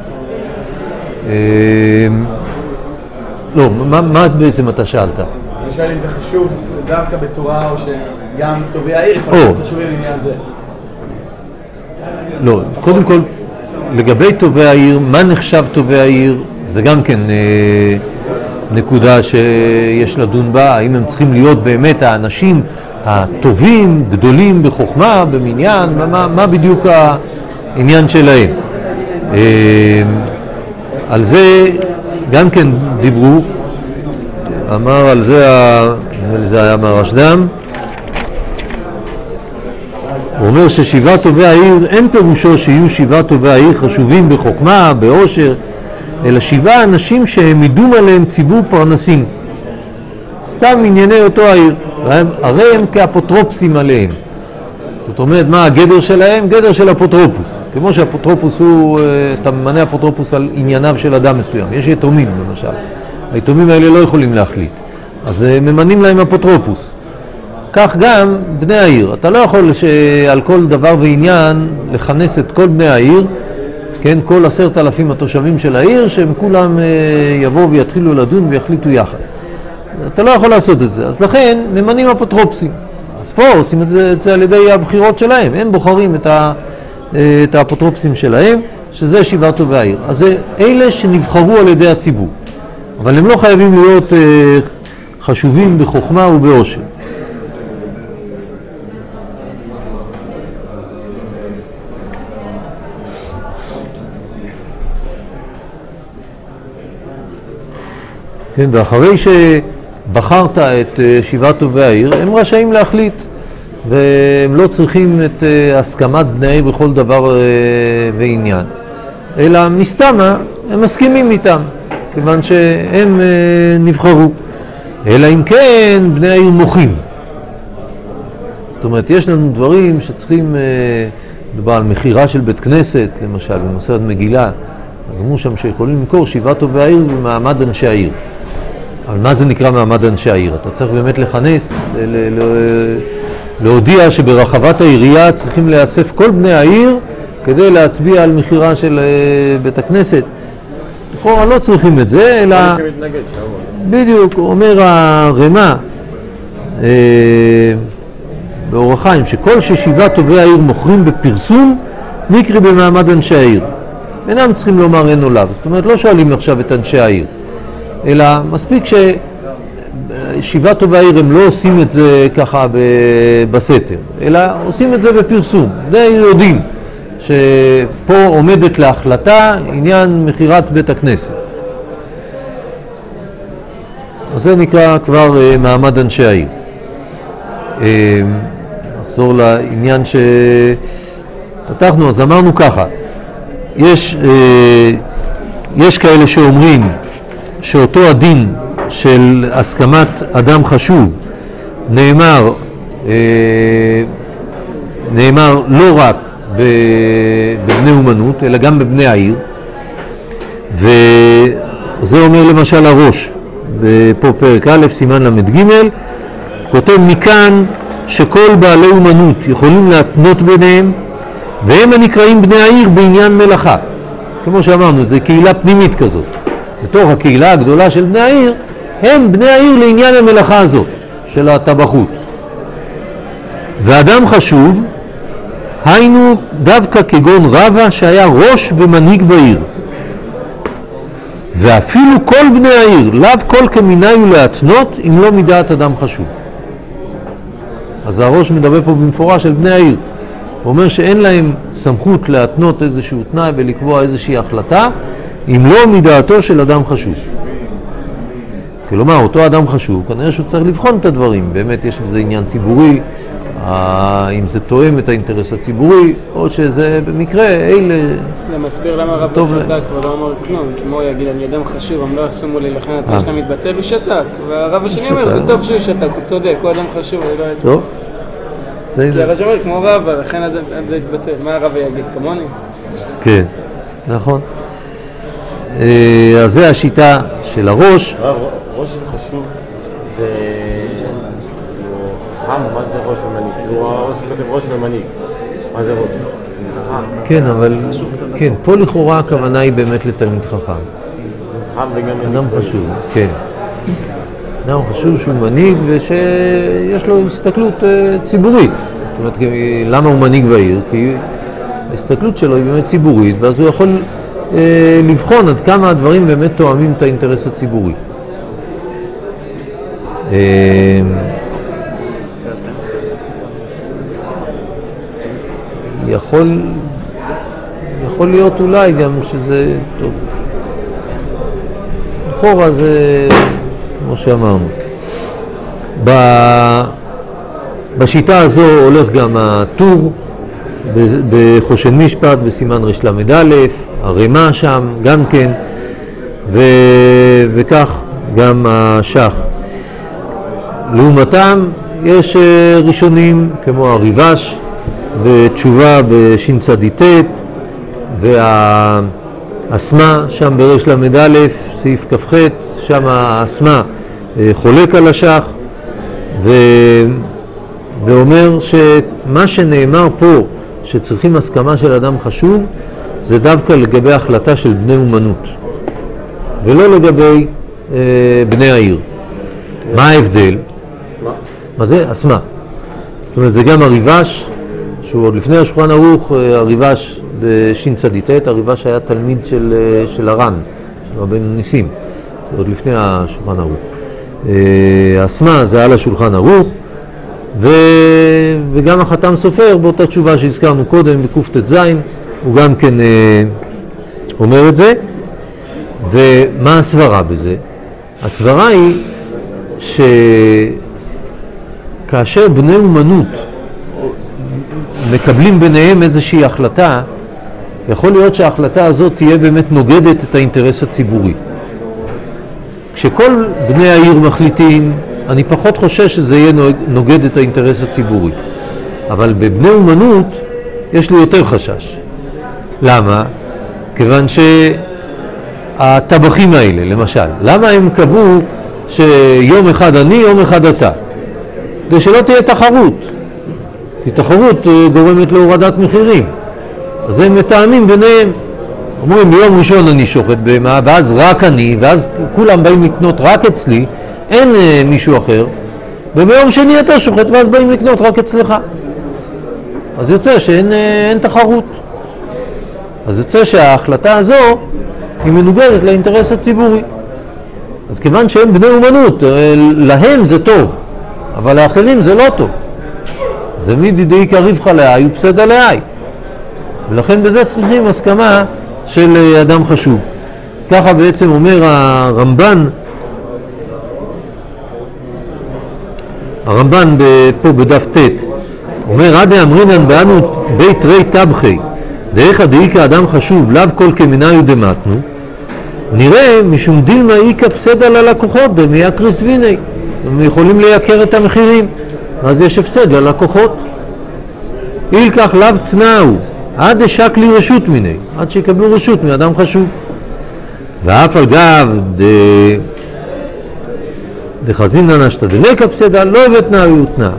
לא, מה, מה בעצם אתה שאלת? אני שואל אם זה חשוב דווקא בתורה או שגם טובי העיר יכול להיות חשובים לעניין זה. לא, קודם כל, לגבי טובי העיר, מה נחשב טובי העיר? זה גם כן אה, נקודה שיש לדון בה, האם הם צריכים להיות באמת האנשים הטובים, גדולים בחוכמה, במניין, מה, מה בדיוק העניין שלהם. אה, על זה גם כן דיברו, אמר על זה, זה היה מהרשד"ם, הוא אומר ששבעה טובי העיר אין פירושו שיהיו שבעה טובי העיר חשובים בחוכמה, בעושר, אלא שבעה אנשים שהעמידום עליהם ציבור פרנסים, סתם ענייני אותו העיר, הרי הם כאפוטרופסים עליהם. זאת אומרת, מה הגדר שלהם? גדר של אפוטרופוס. כמו שהאפוטרופוס הוא, אתה ממנה אפוטרופוס על ענייניו של אדם מסוים. יש יתומים למשל. היתומים האלה לא יכולים להחליט. אז ממנים להם אפוטרופוס. כך גם בני העיר. אתה לא יכול שעל כל דבר ועניין לכנס את כל בני העיר, כן, כל עשרת אלפים התושבים של העיר, שהם כולם יבואו ויתחילו לדון ויחליטו יחד. אתה לא יכול לעשות את זה. אז לכן ממנים אפוטרופסים. אז פה עושים את זה על ידי הבחירות שלהם. הם בוחרים את, ה, את האפוטרופסים שלהם, שזה שבעה טובי העיר. אז זה אלה שנבחרו על ידי הציבור. אבל הם לא חייבים להיות חשובים בחוכמה ובעושר. כן, ואחרי שבחרת את שבעה טובי העיר, הם רשאים להחליט, והם לא צריכים את הסכמת בני העיר בכל דבר ועניין. אלא מסתמה, הם מסכימים איתם, כיוון שהם נבחרו. אלא אם כן, בני העיר מוחים. זאת אומרת, יש לנו דברים שצריכים, לדבר על מחירה של בית כנסת, למשל, במסכת מגילה, אז אמרו שם שיכולים למכור שבעה טובי העיר במעמד אנשי העיר. אבל מה זה נקרא מעמד אנשי העיר? אתה צריך באמת לכנס, להודיע שברחבת העירייה צריכים לאסף כל בני העיר כדי להצביע על מחירה של בית הכנסת. לכאורה לא צריכים את זה, אלא... בדיוק, אומר הרמ"א באור החיים, שכל ששבעה טובי העיר מוכרים בפרסום, נקרא במעמד אנשי העיר. אינם צריכים לומר אין או לאו. זאת אומרת, לא שואלים עכשיו את אנשי העיר. אלא מספיק ששבעה טובי העיר הם לא עושים את זה ככה בסתר, אלא עושים את זה בפרסום. בני העיר יודעים שפה עומדת להחלטה עניין מחירת בית הכנסת. אז זה נקרא כבר מעמד אנשי העיר. נחזור לעניין שפתחנו, אז אמרנו ככה, יש, יש כאלה שאומרים שאותו הדין של הסכמת אדם חשוב נאמר, נאמר לא רק בבני אומנות, אלא גם בבני העיר, וזה אומר למשל הראש, פה פרק א', סימן למד ג', כותב מכאן שכל בעלי אומנות יכולים להתנות ביניהם, והם הנקראים בני העיר בעניין מלאכה. כמו שאמרנו, זה קהילה פנימית כזאת. בתוך הקהילה הגדולה של בני העיר, הם בני העיר לעניין המלאכה הזאת, של הטבחות. ואדם חשוב, היינו דווקא כגון רבא שהיה ראש ומנהיג בעיר. ואפילו כל בני העיר, לאו כל כמיני ולהתנות, אם לא מדעת אדם חשוב. אז הראש מדבר פה במפורש של בני העיר. הוא אומר שאין להם סמכות להתנות איזשהו תנאי ולקבוע איזושהי החלטה, אם לא מדעתו של אדם חשוב. כלומר, אותו אדם חשוב, כנראה שהוא צריך לבחון את הדברים. באמת יש בזה עניין ציבורי, אם זה תואם את האינטרס הציבורי, או שזה במקרה, אלה... זה מסביר למה הרב שתק ולא אמר כלום, כמו הוא יגיד, אני אדם חשוב, הם לא עשו מולי, לכן אתה שלהם מתבטל, הוא שתק. והרב השני אומר, זה טוב שהוא שתק, הוא צודק, הוא אדם חשוב, הוא לא יצא. טוב. כי הרב אומר, כמו רב, לכן זה יתבטל. מה הרב יגיד, כמוני? כן, נכון. אז זה השיטה של הראש. ראש חשוב, מה זה ראש ומנהיג? כאילו הראש כותב ראש ומנהיג. מה זה ראש? כן, אבל, כן, פה לכאורה הכוונה היא באמת לתלמיד חכם. חכם וגם... אדם חשוב, כן. אדם חשוב שהוא מנהיג ושיש לו הסתכלות ציבורית. זאת אומרת, למה הוא מנהיג בעיר? כי ההסתכלות שלו היא באמת ציבורית, ואז הוא יכול אה, לבחון עד כמה הדברים באמת תואמים את האינטרס הציבורי. אה, יכול, יכול להיות אולי גם שזה טוב. אחורה זה כמו שאמרנו. בשיטה הזו הולך גם הטור בחושן משפט בסימן רש למד א', הרמה שם גם כן, ו... וכך גם השח. לעומתם יש ראשונים כמו הריבש בתשובה בשין צדיטט, והאסמה שם ברש למד א', סעיף כ"ח, שם האסמה חולק על השח, ו... ואומר שמה שנאמר פה שצריכים הסכמה של אדם חשוב זה דווקא לגבי החלטה של בני אומנות ולא לגבי אה, בני העיר. מה ההבדל? אסמה? מה זה? אסמה. זאת אומרת זה גם הריבש שהוא עוד לפני השולחן ערוך, הריבש בשין צדיטט, הריבש היה תלמיד של, של הר"ן, של רבנו ניסים, עוד לפני השולחן ערוך. אסמה זה על השולחן ערוך, ו... וגם החתם סופר באותה תשובה שהזכרנו קודם בקופטת זין, הוא גם כן אה, אומר את זה. ומה הסברה בזה? הסברה היא שכאשר בני אומנות מקבלים ביניהם איזושהי החלטה, יכול להיות שההחלטה הזאת תהיה באמת נוגדת את האינטרס הציבורי. כשכל בני העיר מחליטים, אני פחות חושש שזה יהיה נוגד את האינטרס הציבורי. אבל בבני אומנות יש לי יותר חשש. למה? כיוון שהטבחים האלה, למשל, למה הם קבעו שיום אחד אני, יום אחד אתה? כדי שלא תהיה תחרות. כי תחרות גורמת להורדת מחירים. אז הם מתאמים ביניהם. אומרים, ביום ראשון אני שוחט בהמה, ואז רק אני, ואז כולם באים לקנות רק אצלי, אין אה, מישהו אחר, וביום שני אתה שוחט, ואז באים לקנות רק אצלך. אז יוצא שאין אה, אין תחרות. אז יוצא שההחלטה הזו היא מנוגדת לאינטרס הציבורי. אז כיוון שהם בני אומנות, אה, להם זה טוב, אבל לאחרים זה לא טוב. זה מדידי קריבך לאי ופסד לאי. ולכן בזה צריכים הסכמה של אדם חשוב. ככה בעצם אומר הרמב"ן, הרמב"ן פה בדף ט', אומר עד אמרינן באנו בית רי טבחי דאיכא דאיכא אדם חשוב לאו כל כמינאיו דמתנו, נראה משום דילמה איקא פסד על הלקוחות במייקריס ויני, הם יכולים לייקר את המחירים, אז יש הפסד ללקוחות. אילקח לאו תנאו עד אשק לי רשות מיני, עד שיקבלו רשות מאדם חשוב. ואף על גב דחזינן אשתדלקה פסדה לא הבטנה ויותנה.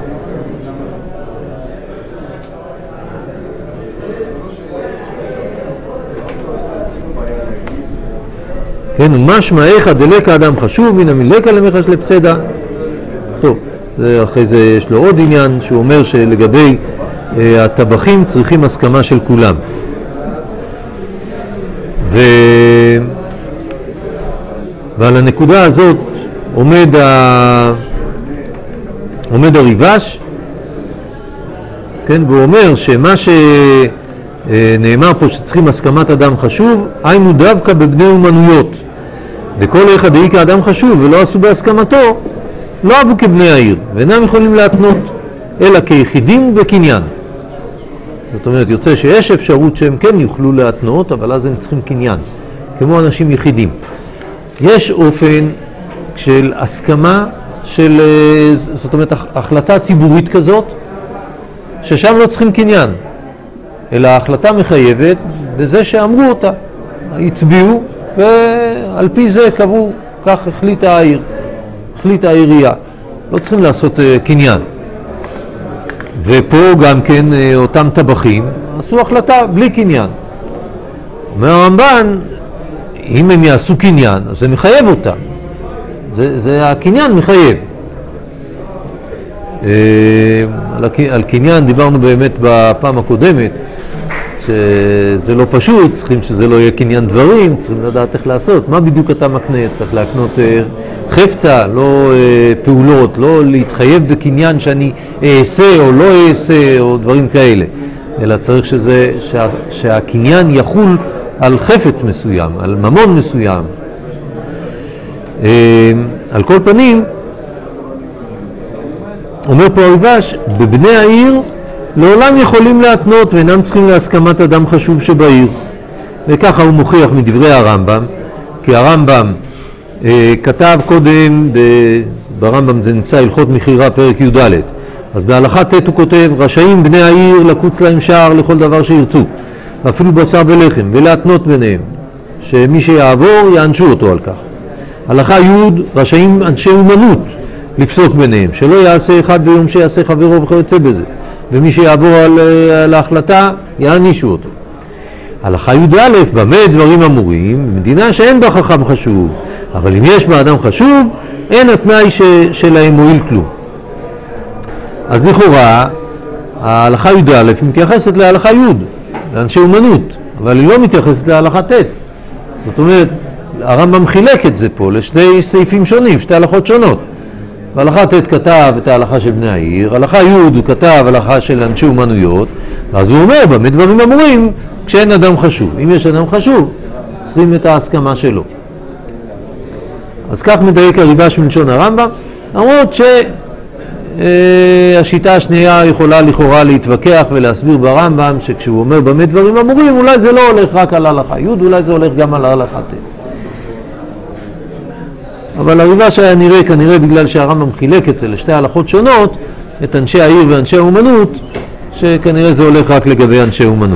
כן, ומשמע איכא דלקה אדם חשוב מן המלקה למחש לפסדה. טוב, אחרי זה יש לו עוד עניין שהוא אומר שלגבי הטבחים צריכים הסכמה של כולם. ו... ועל הנקודה הזאת עומד, ה... עומד הריבש, כן, והוא אומר שמה שנאמר פה שצריכים הסכמת אדם חשוב, היינו דווקא בבני אומנויות. בכל אחד דאיכא אדם חשוב ולא עשו בהסכמתו, לא אהבו כבני העיר, ואינם יכולים להתנות, אלא כיחידים ובקניין. זאת אומרת, יוצא שיש אפשרות שהם כן יוכלו להתנות, אבל אז הם צריכים קניין, כמו אנשים יחידים. יש אופן של הסכמה של, זאת אומרת, החלטה ציבורית כזאת, ששם לא צריכים קניין, אלא ההחלטה מחייבת בזה שאמרו אותה, הצביעו, ועל פי זה קבעו, כך החליטה העיר, החליטה העירייה. לא צריכים לעשות קניין. ופה גם כן אותם טבחים עשו החלטה בלי קניין. אומר הרמב"ן, אם הם יעשו קניין, אז זה מחייב אותם. זה, זה הקניין מחייב. על, על קניין דיברנו באמת בפעם הקודמת, שזה לא פשוט, צריכים שזה לא יהיה קניין דברים, צריכים לדעת איך לעשות. מה בדיוק אתה מקנה? צריך להקנות חפצה, לא פעולות, לא להתחייב בקניין שאני אעשה או לא אעשה או דברים כאלה, אלא צריך שזה, שה, שהקניין יחול על חפץ מסוים, על ממון מסוים. על כל פנים, אומר פה הריב"ש, בבני העיר לעולם יכולים להתנות ואינם צריכים להסכמת אדם חשוב שבעיר. וככה הוא מוכיח מדברי הרמב"ם, כי הרמב"ם אה, כתב קודם, ב, ברמב"ם זה נמצא הלכות מחירה פרק י"ד, אז בהלכה ט' הוא כותב, רשאים בני העיר לקוץ להם שער לכל דבר שירצו, אפילו בשר ולחם, ולהתנות ביניהם, שמי שיעבור יענשו אותו על כך. הלכה י' רשאים אנשי אומנות לפסוק ביניהם, שלא יעשה אחד ביום שיעשה חברו וכיוצא בזה, ומי שיעבור על, על ההחלטה יענישו אותו. הלכה י"א, במה דברים אמורים? במדינה שאין בה חכם חשוב, אבל אם יש בה אדם חשוב, אין התנאי ש, שלהם מועיל כלום. אז לכאורה, ההלכה י"א מתייחסת להלכה י', לאנשי אומנות, אבל היא לא מתייחסת להלכה ט'. זאת אומרת, הרמב"ם חילק את זה פה לשני סעיפים שונים, שתי הלכות שונות. בהלכה ט' כתב את ההלכה של בני העיר, הלכה י' הוא כתב הלכה של אנשי אומנויות, אז הוא אומר, במה דברים אמורים כשאין אדם חשוב. אם יש אדם חשוב, צריכים את ההסכמה שלו. אז כך מדייק הריב"ש מלשון הרמב"ם, למרות שהשיטה השנייה יכולה לכאורה להתווכח ולהסביר ברמב"ם, שכשהוא אומר במה דברים אמורים, אולי זה לא הולך רק על הלכה י', אולי זה הולך גם על ההלכה ט'. אבל הריב"ש היה נראה כנראה בגלל שהרמב"ם חילק את זה לשתי הלכות שונות, את אנשי העיר ואנשי האומנות, שכנראה זה הולך רק לגבי אנשי אומנות.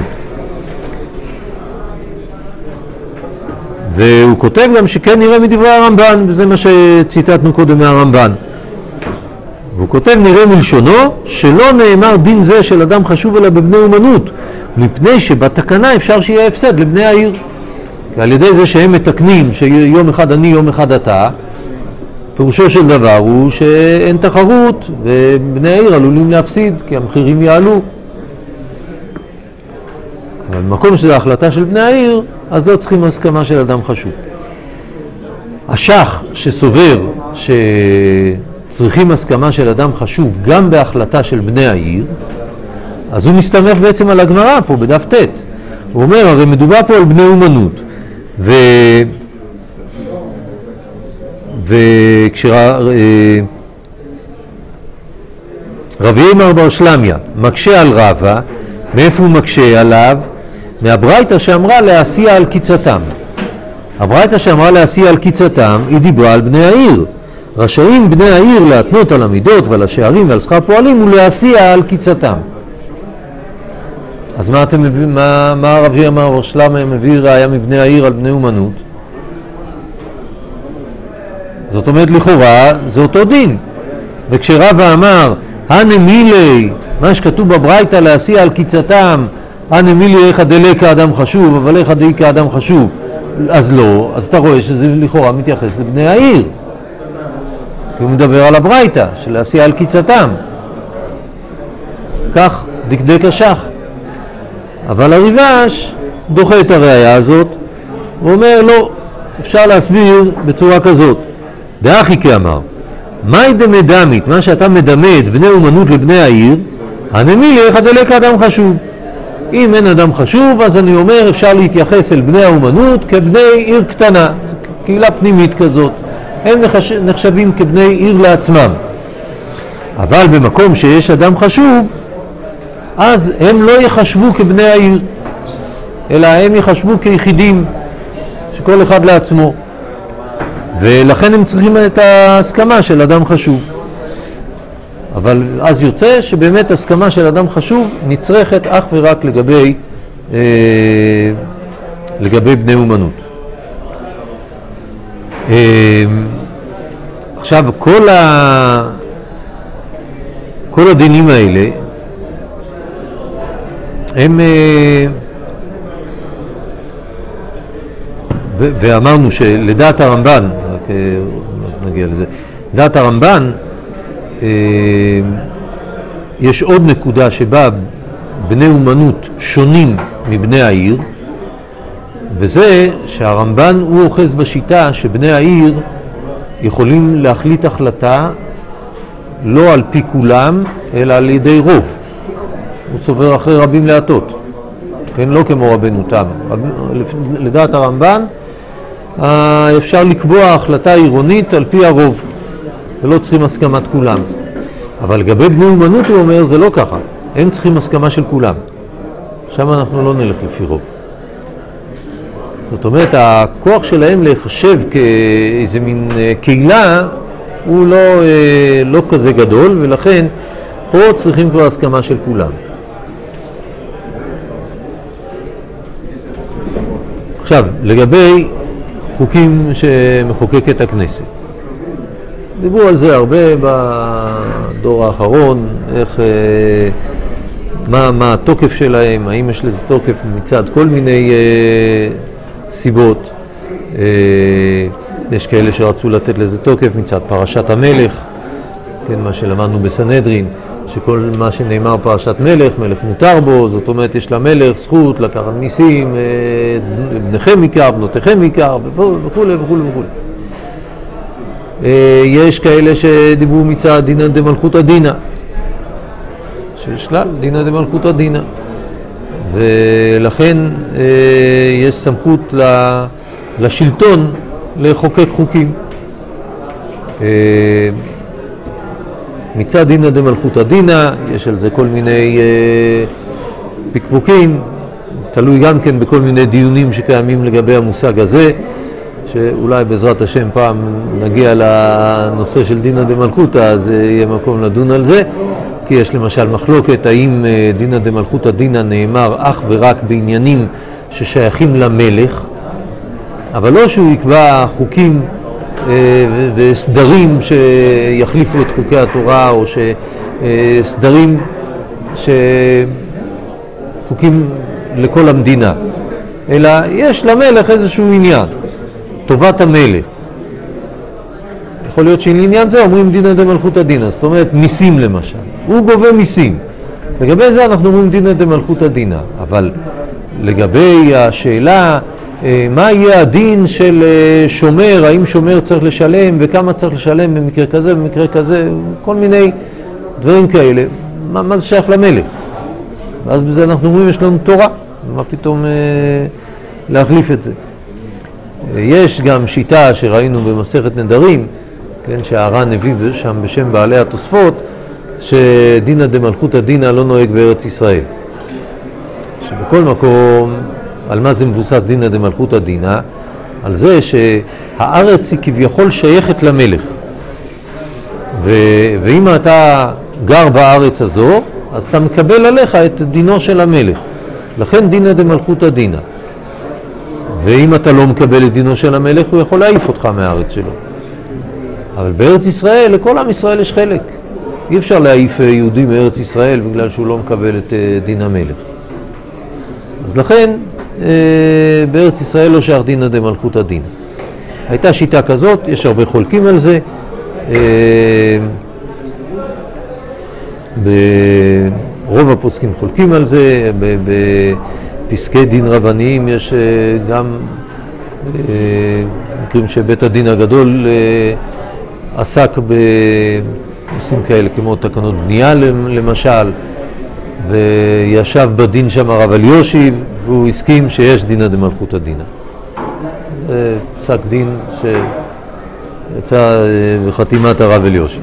והוא כותב גם שכן נראה מדברי הרמב"ן, וזה מה שציטטנו קודם מהרמב"ן. והוא כותב נראה מלשונו שלא נאמר דין זה של אדם חשוב אלא בבני אומנות, מפני שבתקנה אפשר שיהיה הפסד לבני העיר. כי על ידי זה שהם מתקנים שיום אחד אני יום אחד אתה, פירושו של דבר הוא שאין תחרות ובני העיר עלולים להפסיד כי המחירים יעלו. אבל במקום שזה ההחלטה של בני העיר, אז לא צריכים הסכמה של אדם חשוב. השח שסובר שצריכים הסכמה של אדם חשוב גם בהחלטה של בני העיר, אז הוא מסתמך בעצם על הגמרא פה בדף ט'. הוא אומר, הרי מדובר פה על בני אומנות, ו... וכשרבי אמר בר שלמיה מקשה על רבא, מאיפה הוא מקשה עליו? מהברייתא שאמרה להסיע על קיצתם. הברייתא שאמרה להסיע על קיצתם היא דיברה על בני העיר. רשאים בני העיר להתנות על המידות ועל השערים ועל שכר פועלים ולהסיע על קיצתם. אז מה אתם מביא, מה, מה רבי אמר בר שלמיה מביא ראיה מבני העיר על בני אומנות? זאת אומרת לכאורה זה אותו דין. וכשרבא אמר הנה מילי, מה שכתוב בברייתא להסיע על קיצתם, הנה מילי איך דלי כאדם חשוב אבל איך דלי כאדם חשוב, אז לא, אז אתה רואה שזה לכאורה מתייחס לבני העיר, כי הוא מדבר על הברייתא של להסיע על קיצתם. כך דקדק השח. אבל הריב"ש דוחה את הראיה הזאת, הוא אומר לא, אפשר להסביר בצורה כזאת. דאחי כאמר, מהי דמדמית, מה שאתה מדמה את בני אומנות לבני העיר, הנמילי איך דלק אדם חשוב. אם אין אדם חשוב, אז אני אומר אפשר להתייחס אל בני האומנות כבני עיר קטנה, קהילה פנימית כזאת. הם נחשבים כבני עיר לעצמם. אבל במקום שיש אדם חשוב, אז הם לא יחשבו כבני העיר, אלא הם יחשבו כיחידים, שכל אחד לעצמו. ולכן הם צריכים את ההסכמה של אדם חשוב. אבל אז יוצא שבאמת הסכמה של אדם חשוב נצרכת אך ורק לגבי, אה, לגבי בני אומנות. אה, עכשיו כל, ה, כל הדינים האלה הם, ו- ואמרנו שלדעת הרמב"ן, רק נגיע לזה, לדעת הרמב"ן, יש עוד נקודה שבה בני אומנות שונים מבני העיר, וזה שהרמב"ן הוא אוחז בשיטה שבני העיר יכולים להחליט החלטה לא על פי כולם, אלא על ידי רוב. הוא סובר אחרי רבים להטות, כן, לא כמו רבנו תם. לדעת הרמב"ן אפשר לקבוע החלטה עירונית על פי הרוב, ולא צריכים הסכמת כולם. אבל לגבי בני אומנות הוא אומר, זה לא ככה, הם צריכים הסכמה של כולם. שם אנחנו לא נלך לפי רוב. זאת אומרת, הכוח שלהם לחשב כאיזה מין קהילה הוא לא, לא כזה גדול, ולכן פה צריכים כבר הסכמה של כולם. עכשיו, לגבי חוקים שמחוקקת הכנסת. דיברו על זה הרבה בדור האחרון, איך, מה, מה התוקף שלהם, האם יש לזה תוקף מצד כל מיני אה, סיבות. אה, יש כאלה שרצו לתת לזה תוקף מצד פרשת המלך, כן, מה שלמדנו בסנהדרין, שכל מה שנאמר פרשת מלך, מלך מותר בו, זאת אומרת יש למלך זכות לקחת מיסים, אה, בניכם עיקר, בנותיכם עיקר, וכו' וכו' וכו'. יש כאלה שדיברו מצד דינא דמלכותא דינא, ששלל דינא דמלכותא דינא, ולכן יש סמכות לשלטון לחוקק חוקים. מצד דינא דמלכותא דינא יש על זה כל מיני פקפוקים, תלוי גם כן בכל מיני דיונים שקיימים לגבי המושג הזה, שאולי בעזרת השם פעם נגיע לנושא של דינא דמלכותא, אז יהיה מקום לדון על זה, כי יש למשל מחלוקת האם דינא דמלכותא דינא נאמר אך ורק בעניינים ששייכים למלך, אבל לא שהוא יקבע חוקים וסדרים שיחליפו את חוקי התורה, או שסדרים שחוקים לכל המדינה, אלא יש למלך איזשהו עניין, טובת המלך. יכול להיות שלעניין זה אומרים דינא דמלכותא דינא, זאת אומרת מיסים למשל, הוא גובה מיסים, לגבי זה אנחנו אומרים דינא דמלכותא דינא. אבל לגבי השאלה מה יהיה הדין של שומר, האם שומר צריך לשלם וכמה צריך לשלם במקרה כזה, במקרה כזה, כל מיני דברים כאלה, מה, מה זה שייך למלך? ואז בזה אנחנו אומרים יש לנו תורה, מה פתאום אה, להחליף את זה. יש גם שיטה שראינו במסכת נדרים, כן, שהר"ן הביא שם בשם בעלי התוספות, שדינא דמלכותא דינא לא נוהג בארץ ישראל. שבכל מקום, על מה זה מבוסס דינא דמלכותא דינא? על זה שהארץ היא כביכול שייכת למלך. ו... ואם אתה גר בארץ הזו, אז אתה מקבל עליך את דינו של המלך. לכן דינא דמלכותא דינא. ואם אתה לא מקבל את דינו של המלך, הוא יכול להעיף אותך מהארץ שלו. אבל בארץ ישראל, לכל עם ישראל יש חלק. אי אפשר להעיף יהודי מארץ ישראל בגלל שהוא לא מקבל את דין המלך. אז לכן, בארץ ישראל לא שייך דינא דמלכותא דינא. הייתה שיטה כזאת, יש הרבה חולקים על זה. ברוב הפוסקים חולקים על זה, בפסקי דין רבניים יש גם מקרים שבית הדין הגדול עסק בנושאים כאלה כמו תקנות בנייה למשל, וישב בדין שם הרב אליושיב והוא הסכים שיש דינא דמלכותא דינא. זה פסק דין שיצא בחתימת הרב אליושיב.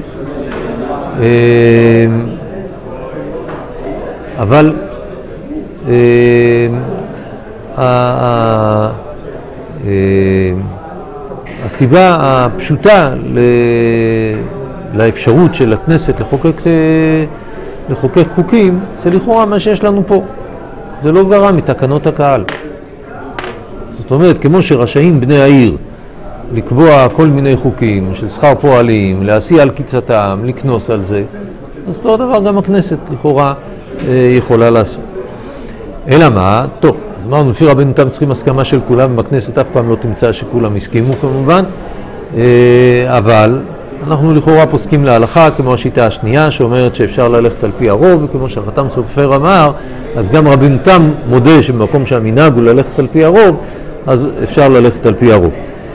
אבל הסיבה הפשוטה לאפשרות של הכנסת לחוקק, לחוקק חוקים זה לכאורה מה שיש לנו פה. זה לא גרע מתקנות הקהל. זאת אומרת, כמו שרשאים בני העיר לקבוע כל מיני חוקים של שכר פועלים, להסיע על קיצתם, לקנוס על זה, אז אותו דבר גם הכנסת לכאורה יכולה לעשות. אלא מה? טוב, אז אמרנו, לפי רבנו תם צריכים הסכמה של כולם, ובכנסת אף פעם לא תמצא שכולם הסכימו כמובן, אבל אנחנו לכאורה פוסקים להלכה, כמו השיטה השנייה שאומרת שאפשר ללכת על פי הרוב, וכמו שהחתם סופר אמר, אז גם רבנו תם מודה שבמקום שהמנהג הוא ללכת על פי הרוב, אז אפשר ללכת על פי הרוב.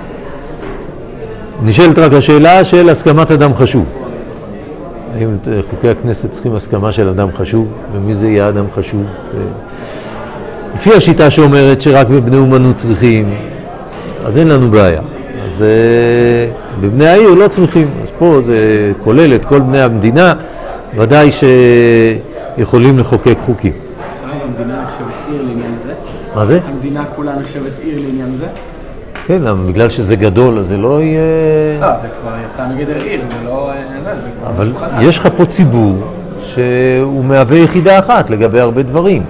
נשאלת רק השאלה של הסכמת אדם חשוב. האם חוקי הכנסת צריכים הסכמה של אדם חשוב, ומי זה יהיה אדם חשוב? לפי השיטה שאומרת שרק בבני אומנות צריכים, אז אין לנו בעיה. אז בבני העיר לא צריכים, אז פה זה כולל את כל בני המדינה, ודאי שיכולים לחוקק חוקים. המדינה נחשבת עיר לעניין זה? מה זה? המדינה כולה נחשבת עיר לעניין זה? כן, בגלל שזה גדול, אז זה לא יהיה... לא, זה כבר יצא מגדר עיר, זה לא... אבל יש לך פה ציבור שהוא מהווה יחידה אחת לגבי הרבה דברים.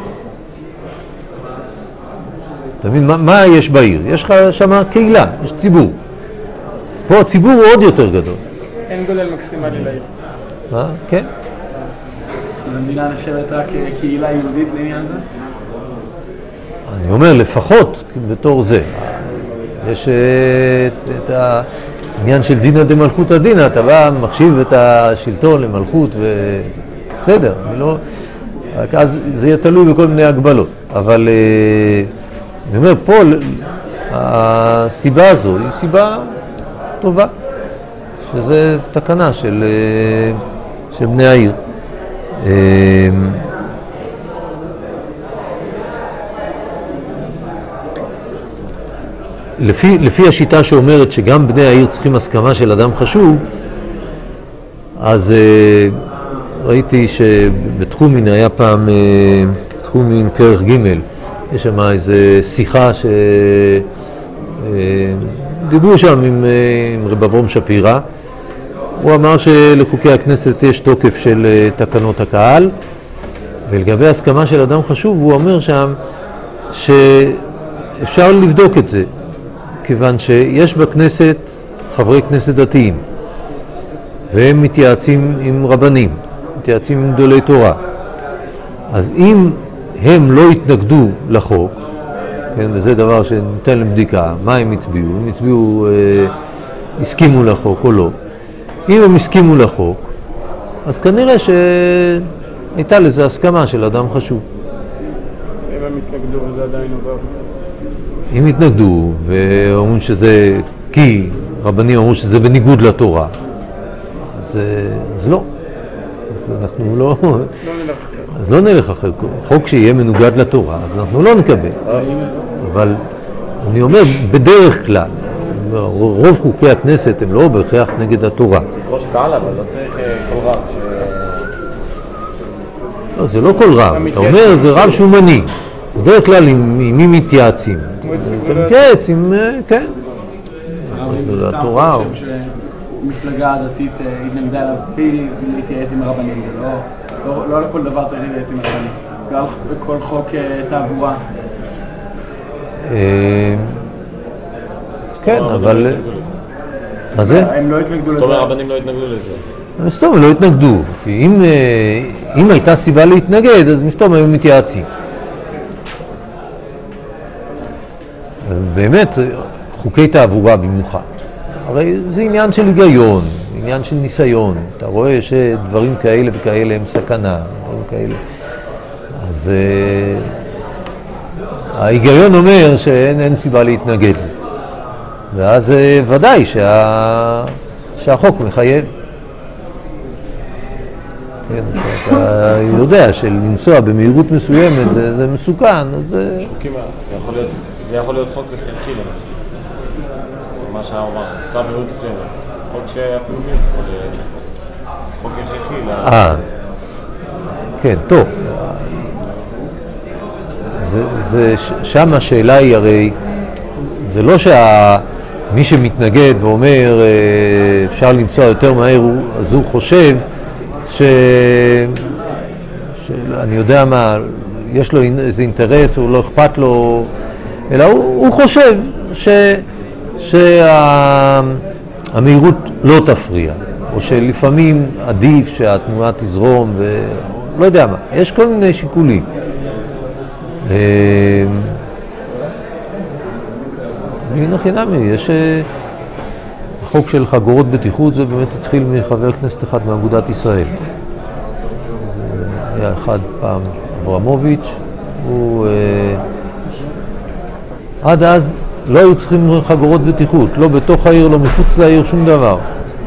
אתה מבין, מה, מה יש בעיר? יש לך שם קהילה, יש ציבור. אז פה הציבור הוא עוד יותר גדול. אין גודל מקסימלי לעיר. מה? כן. אז המדינה נחשבת רק קהילה יהודית לעניין זה? אני אומר, לפחות בתור זה. יש את העניין של דינא דמלכותא דינא, אתה בא, מחשיב את השלטון למלכות ובסדר, אני לא... רק אז זה יהיה תלוי בכל מיני הגבלות. אבל אני אומר, פה הסיבה הזו היא סיבה טובה, שזה תקנה של, של בני העיר. לפי, לפי השיטה שאומרת שגם בני העיר צריכים הסכמה של אדם חשוב, אז uh, ראיתי שבתחומין היה פעם, uh, תחומין כרך ג' יש שם איזו שיחה שדיברו uh, שם עם, uh, עם רב אברום שפירא. הוא אמר שלחוקי הכנסת יש תוקף של uh, תקנות הקהל, ולגבי הסכמה של אדם חשוב הוא אומר שם שאפשר לבדוק את זה, כיוון שיש בכנסת חברי כנסת דתיים, והם מתייעצים עם רבנים, מתייעצים עם גדולי תורה. אז אם הם לא יתנגדו לחוק, כן, וזה דבר שניתן לבדיקה, מה הם הצביעו? הם הצביעו, אה, הסכימו לחוק או לא. אם הם הסכימו לחוק, אז כנראה שהייתה לזה הסכמה של אדם חשוב. אם הם התנגדו וזה עדיין עובר. אם התנגדו ואומרים שזה, כי רבנים אמרו שזה בניגוד לתורה, אז, אז לא. אז אנחנו לא... לא נלך אחר. אז לא נלך אחר. חוק שיהיה מנוגד לתורה, אז אנחנו לא נקבל. אבל אני אומר, בדרך כלל, רוב חוקי הכנסת הם לא בהכרח נגד התורה. צריך ראש קהל, אבל לא צריך כל רב ש... לא, זה לא כל רב. אתה אומר, זה רב שהוא מנהיג. בדרך כלל עם מי מתייעצים? אתה מתייעץ עם, כן. זה התורה. אני חושב שמפלגה דתית התנגדה אליו בלי להתייעץ עם הרבנים. לא לכל דבר צריך להתייעץ עם הרבנים. לא בכל חוק תעבורה. כן, אבל... מה זה? הם לא התנגדו לזה. זאת אומרת, הרבנים לא התנגדו לזה. מסתום, לא התנגדו. כי אם הייתה סיבה להתנגד, אז מסתום היו מתייעצים. באמת, חוקי תעבורה במיוחד. הרי זה עניין של היגיון, עניין של ניסיון. אתה רואה שדברים כאלה וכאלה הם סכנה, דברים כאלה. אז uh, ההיגיון אומר שאין אין סיבה להתנגד. ואז uh, ודאי שה, שהחוק מחייב. כן, אתה יודע שלנסוע במהירות מסוימת זה, זה מסוכן, אז זה... חוקים, זה יכול להיות, זה יכול להיות חוק הכרחי למשל. מה שהאומר, נסוע במהירות מסוימת. חוק שאפילו מי יכול להיות חוק הכרחי. אה, כן, טוב. זה, זה, שם השאלה היא הרי, זה לא שמי שמתנגד ואומר אפשר לנסוע יותר מהר, אז הוא חושב ש... שאני יודע מה, יש לו איזה אינטרס, הוא לא אכפת לו, אלא הוא, הוא חושב ש... שהמהירות לא תפריע, או שלפעמים עדיף שהתנועה תזרום ולא יודע מה, יש כל מיני שיקולים. והנה חינמי, יש החוק של חגורות בטיחות, זה באמת התחיל מחבר כנסת אחד מאגודת ישראל. היה אחד פעם אברמוביץ', הוא עד אז לא היו צריכים חגורות בטיחות, לא בתוך העיר, לא מחוץ לעיר, שום דבר.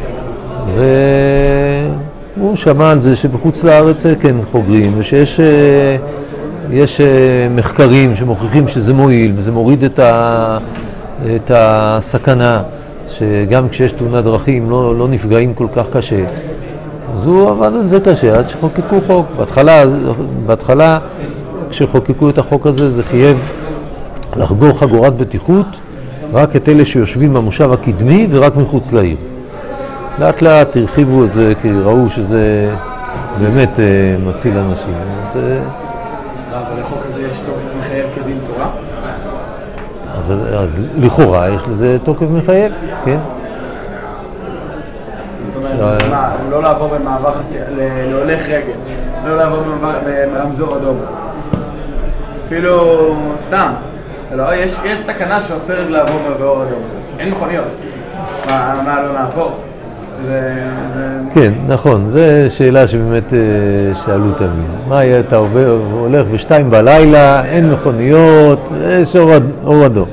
והוא שמע על זה שבחוץ לארץ כן חוגרים, ושיש יש מחקרים שמוכיחים שזה מועיל, וזה מוריד את, ה, את הסכנה, שגם כשיש תאונת דרכים לא, לא נפגעים כל כך קשה. אז הוא עבד על זה קשה, עד שחוקקו חוק. בהתחלה, בהתחלה כשחוקקו את החוק הזה, זה חייב לחגור חגורת בטיחות, רק את אלה שיושבים במושב הקדמי ורק מחוץ לעיר. לאט לאט הרחיבו את זה, כי ראו שזה באמת מציל אנשים. זה... אבל לחוק הזה יש תוקף מחייב כדין תורה? אז, אז לכאורה יש לזה תוקף מחייב, כן. זאת אומרת, מה, לא לעבור במעבר חצי, להולך רגל, לא לעבור ברמזור אדום. אפילו סתם, לא, יש, יש תקנה שאוסרת לעבור באור אדום. אין מכוניות. מה, מה לא נעבור? זה, זה... כן, נכון, זו שאלה שבאמת שאלו תמיד. מה יהיה, אתה עובר, הולך בשתיים בלילה, אין מכוניות, יש אור, אור אדום.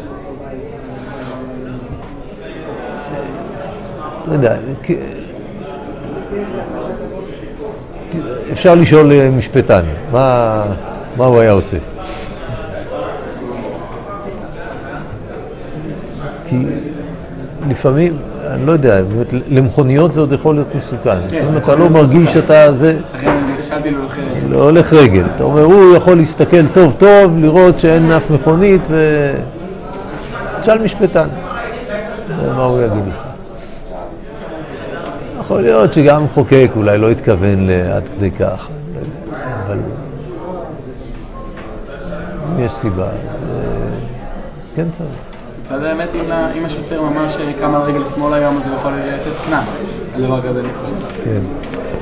לא יודע, אפשר לשאול משפטן, מה, מה הוא היה עושה? כי לפעמים, אני לא יודע, באמת, למכוניות זה עוד יכול להיות מסוכן. אם אתה לא מרגיש שאתה זה... לכן אני שאלתי לו הולך רגל. לא הולך רגל. אתה אומר, הוא יכול להסתכל טוב טוב, לראות שאין אף מכונית ו... תשאל משפטן. מה הוא יגיד לך? יכול להיות שגם חוקק אולי לא התכוון עד כדי כך. אבל... אם יש סיבה, אז כן צריך. מצד האמת, אם השוטר ממש קם על רגל שמאל היום, אז הוא יכול לתת כנס על דבר כזה, אני חושב. כן.